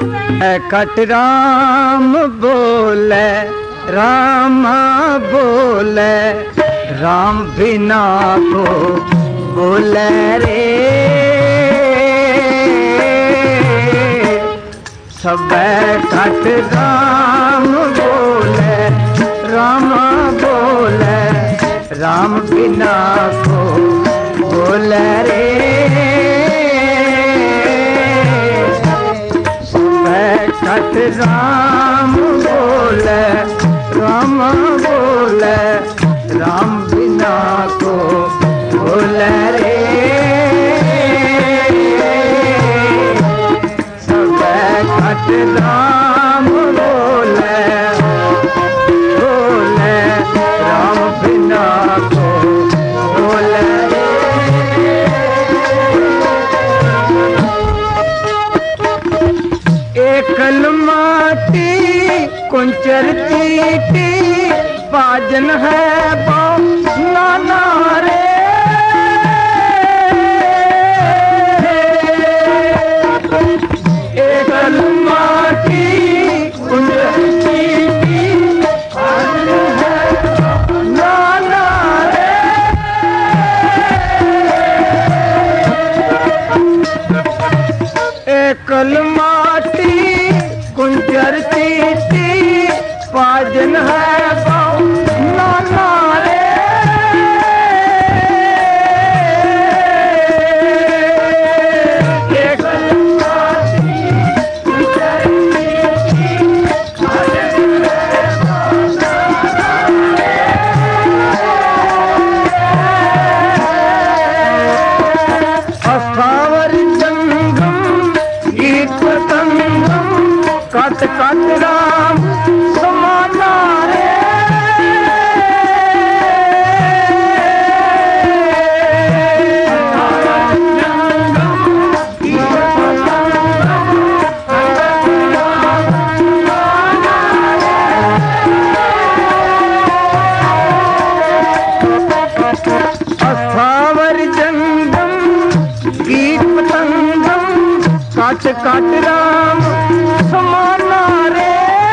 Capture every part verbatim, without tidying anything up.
Cut Ram बोले राम बोले राम बिना को बोले रे सब कट राम बोले राम बोले राम बिना को बोले रे कट राम बोले राम बोले राम बिना को बोले रे सब कट राम बोले बोले राम बिना को बोले रे एकल माटी कुंचर चीटी बाजन है बाप नाना रे एकल माटी कुंचर चीटी बाजन है नाना रे एकल माटी कुंजर चीटी पाजन है बाऊ नाना रे एकल माटी कुंजर चीटी पाजन है बाऊ नाना रे अस्थावर जंगम गीत पतंगम कट कट राम समाना रे अस्थावर जंगम गीत पतंगम कट कट राम समाना रे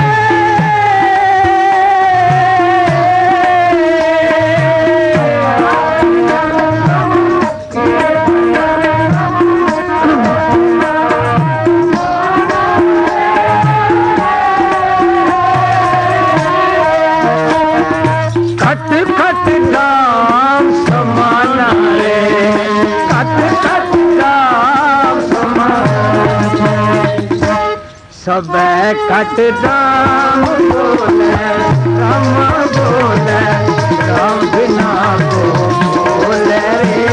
खट खट राम समाना रे खट खट राम समाना सब कट राम बोले राम बोले राम बिना को बोले रे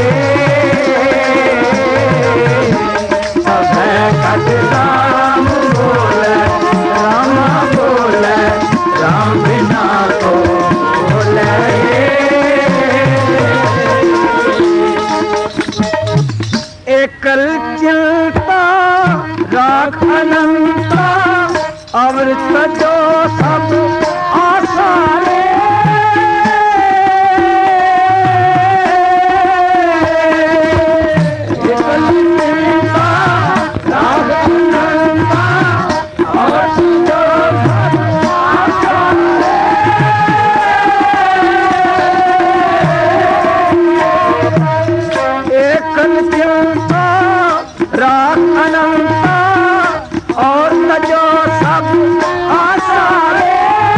सब कट राम बोले राम बोले राम बिना को बोले रे एकल चिंता राख अनंता अमृत जो सब आशा रे एकल चिंता राख अनंता अमृत जो सब आशा रे एकल चिंता राख अनंता और जो सब आशा रे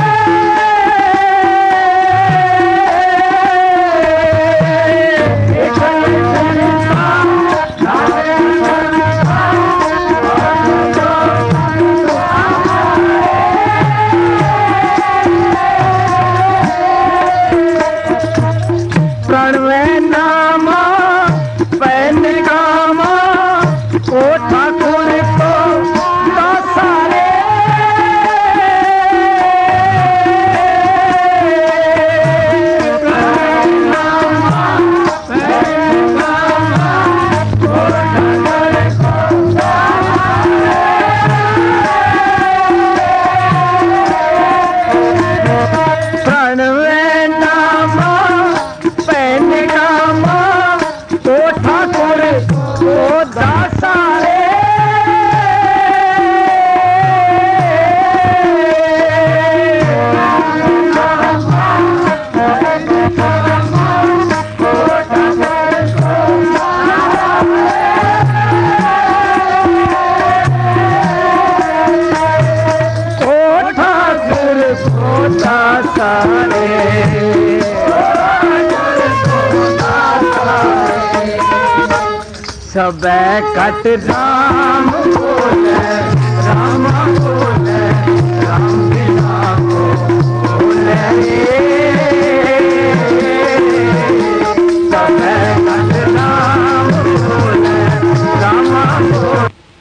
एकल चिंता राख अनंता और जो सब आशा रे प्रणवे नामा पैन गामा को ठाकुर को दासा रे सबे कट राम बोले राम बोले राम बिना को बोले सबे कट राम बोले राम बोले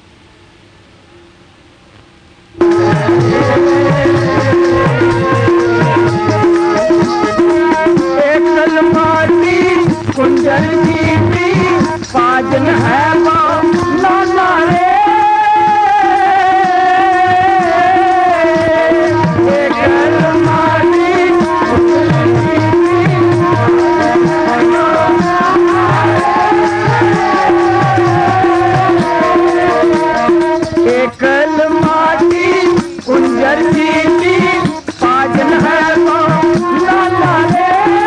एकल माटी कुंजल की पाजन है नाना रे एकल माटी एकल माटी कुंजर की पाजन है नाना रे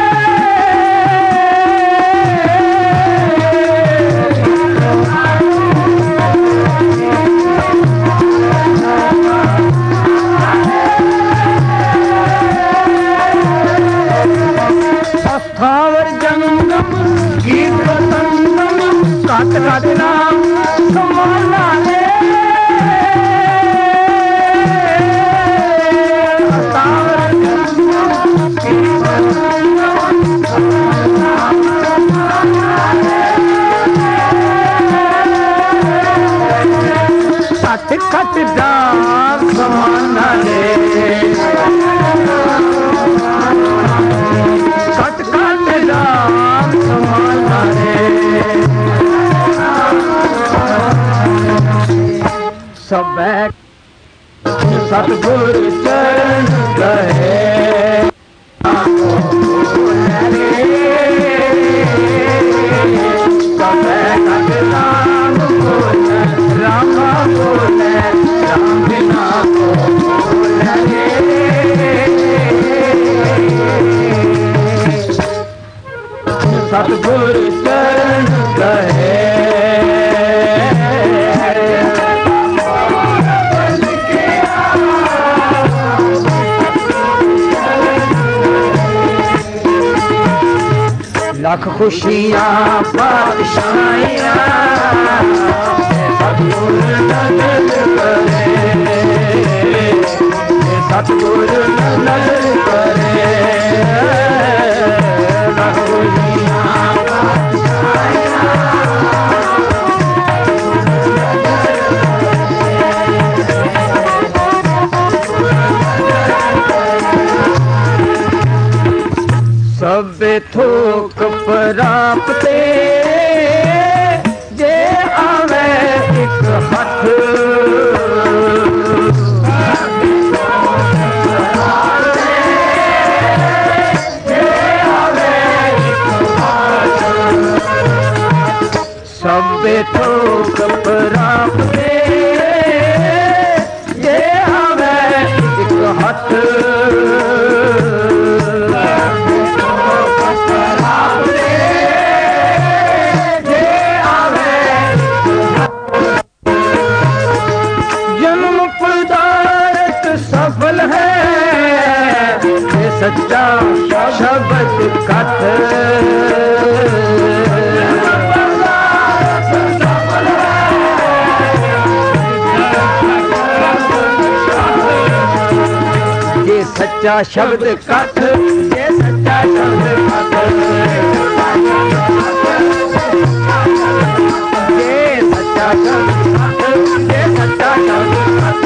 स्थावर जंगम गीत संगम काट काट नाम समाना रे स्थावर जंगम गीत संगम काट काट नाम समाना रे कट कट राम समाना रे सबे सतगुर चरण गए सबे कट राम बोले राम बोले राम बिना को बोले सतगुर चरण गए लख खुशियाँ बादशाहियाँ सतगुर नजर करे सतगुर नजर करे लख खुशियाँ सब थोक प्राप्ते जे आवे एक हथ सब थोक प्राप्ते जे आवे एक हथ सफल है ये सच्चा शब्द कथ ये सच्चा शब्द कथ ये सच्चा शब्द कथ ये सच्चा शब्द कथ ये सच्चा शब्द कथ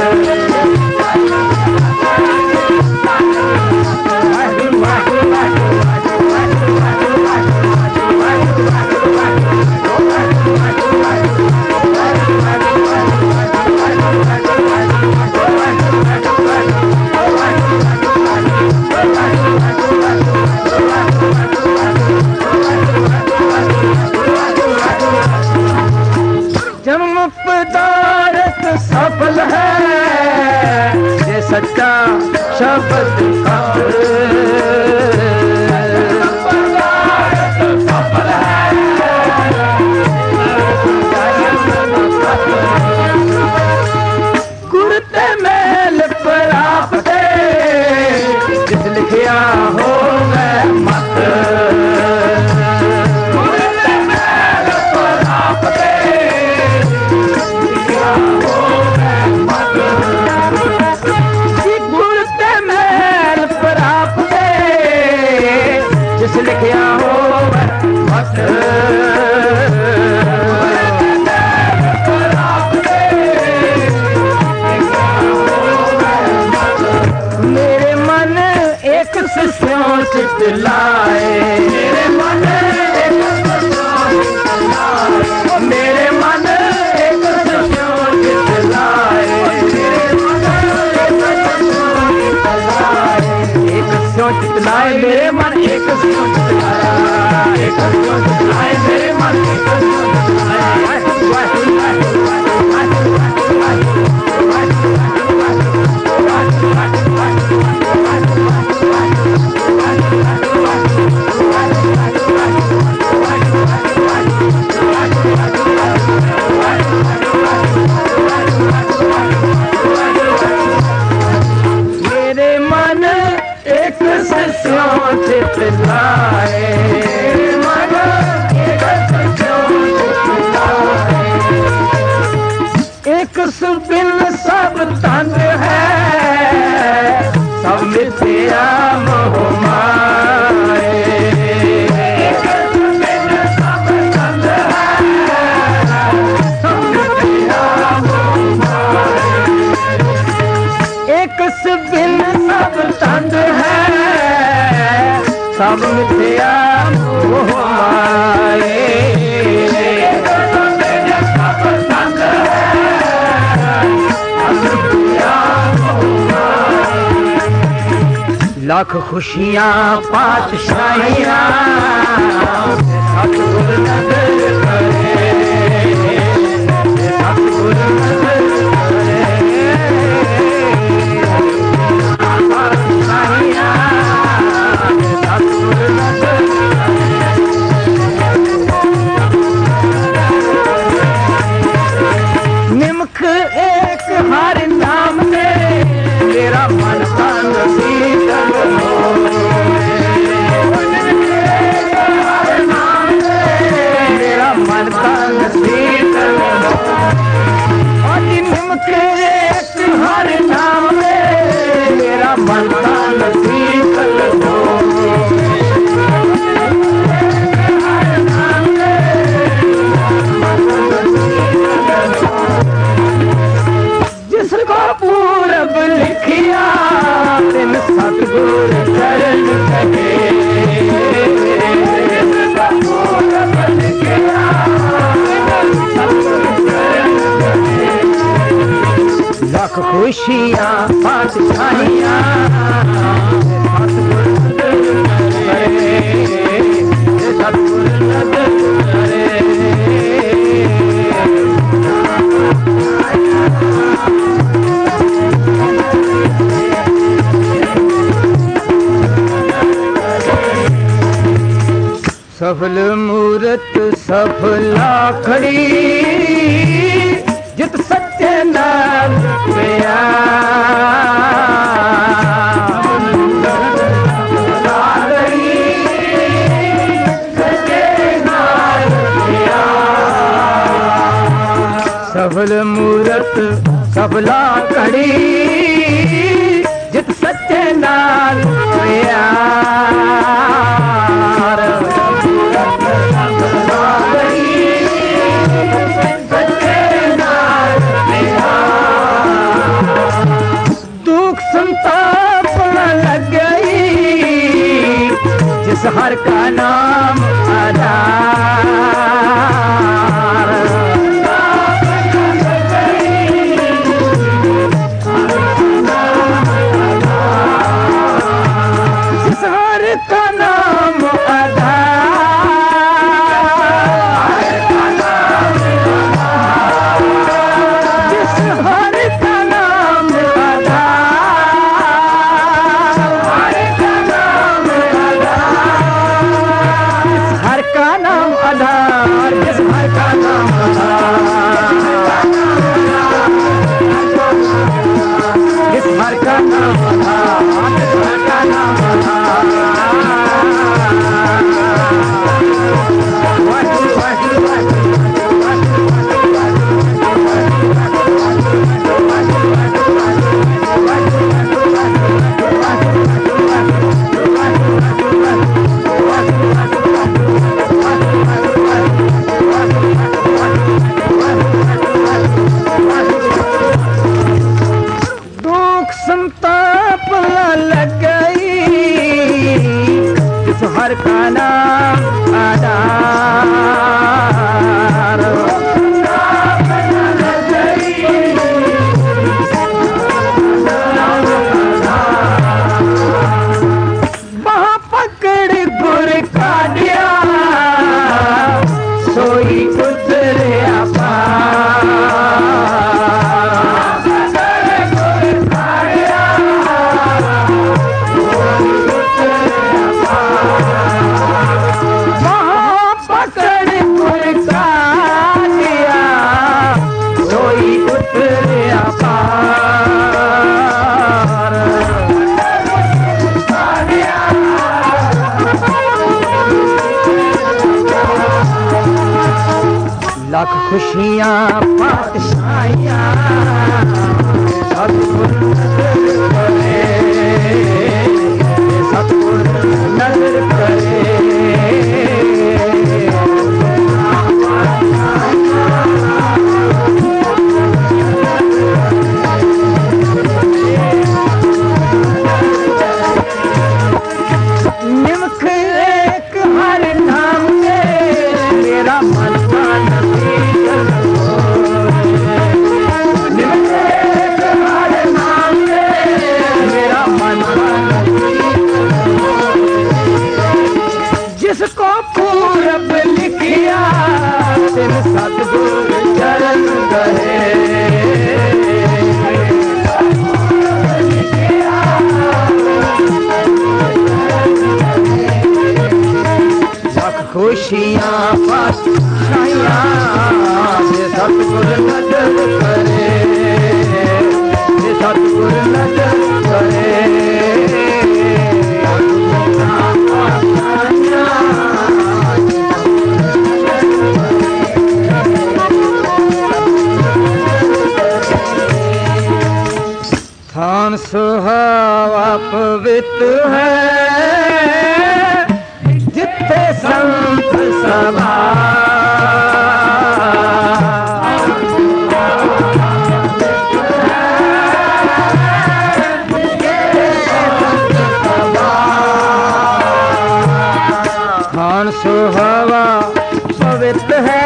जन्म पदार्थ सफल है ये सच्चा शब्द सफल है गुरते मेल प्राप्त जिस लिखिया हो मैं मत गुरते मेल प्राप्त चितलाए मेरे मन एक मेरे मन एक सत्यों चितलाए एक स्यों चितलाए मेरे मन एक स्यों चितलाया एक स्यों चितलाए मेरे मन एक स्यों चितलाया मेरे मन एक सत्यों चितलाए मन एक सत्यों चितलाए एक सुबिन सब तंग है सब मिथ्या मोह माए एक सुबिन सब तंग है सब मिथ्या मोह माए एक सुबिन सब तंग है सब मिथ्या मोह माए एक सुबिन सब तंग है लाख खुशियां पातशाहियां सतगुर नजर करे सतगुर नजर करे पातशाहियां सतगुर नजर करे निमख एक हर नाम में मेरा मन तन शीतल हो मेरा मन तन शीतल हो और निमक एक हर नाम में मेरा मन तन शीतल हो जिसको पूरब लिखिया दिन सतगुर चरण कहे जिसको पूरब लिखिया सतगुर चरण कहे लाख खुशियां पातशाहियां सतगुर करे सतगुर नजर करे सफल मूरत सफला खड़ी जित सच्चे नाम पिया सफल मूरत सफला खड़ी जित सच्चे नाम पिया दुख संताप लग गई जिस हर का नाम आधार जिस हर का नाम हर का नाम आधार। वहाँ पकड़ गुर का दिया सोई उतरे अपार। वहाँ पकड़ गुर का दिया सोई उतरे अपार। लाख खुशियाँ पातशाहियाँ सतगुर नजर करे, सतगुर नजर करे। निमक एक हर नाम से मेरा मन का नतीजन हो। निमक एक हर नाम से मेरा मन का नतीजन हो। जिसको पूरब लिखिया तिन सतगुर चरण गए। खुशियाँ पातशाहियाँ ये सतगुर नजर करे, ये सतगुर नजर करे। थान सुहावा पवित्र है जिथे संत सभा। खान सुहावा पवित्र है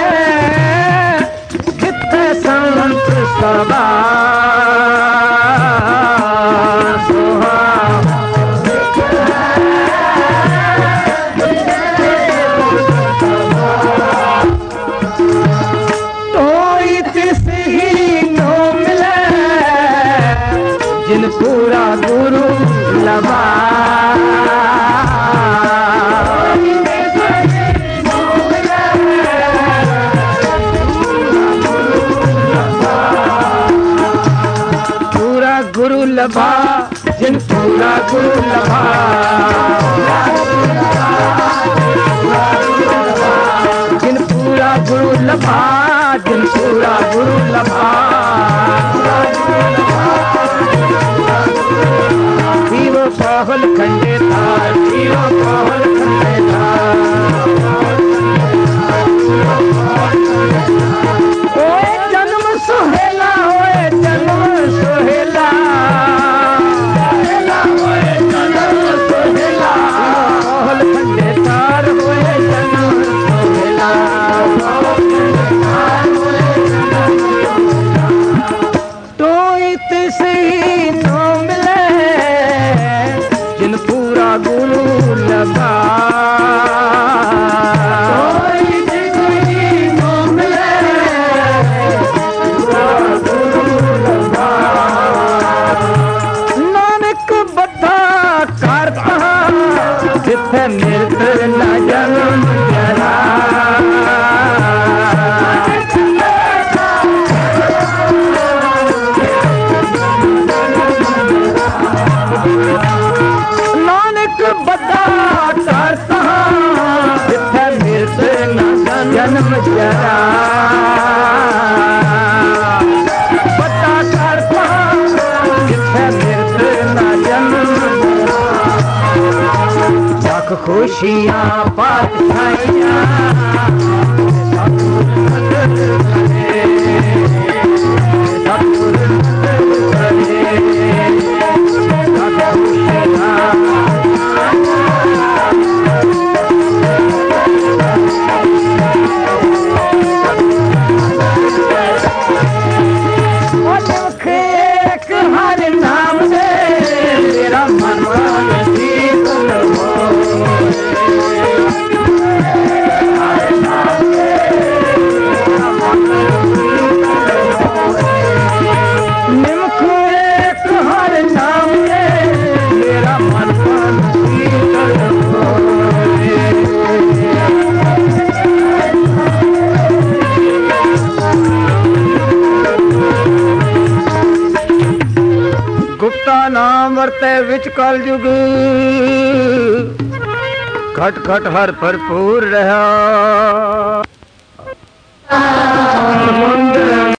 जिथे संत सभा। जिन पूरा गुरु लबा। पूरा गुरु लबा, जिन पूरा गुरु लबा। जिन पूरा गुरु लबा, जिन पूरा गुरु लबा। जीवो पाहल खंडे तार, जीवो पाहल खंडे तार। ओए जन्म सुहेला, ओए जन्म सुहेला। ओए जन्म सुहेला, पाहल खंडे तार, ओए जन्म सुहेला। तो इत से नो मिले जिन पूरा गुरु लगा। नो मिले पूरा गुरु लगा। नानक बद्धा करता जिथे मृत न जन्म जरा। नानक बद्धा करता जिथे मृत न जन्म जरा। बद्धा करता जिथे मृत न जन्म जरा। लाख खुशियाँ पातशाहियाँ सतगुर नजर करे, सतगुर नजर करे। लाख खुशियाँ नाम वरते विच कल युग घट घट हर भरपूर रहा।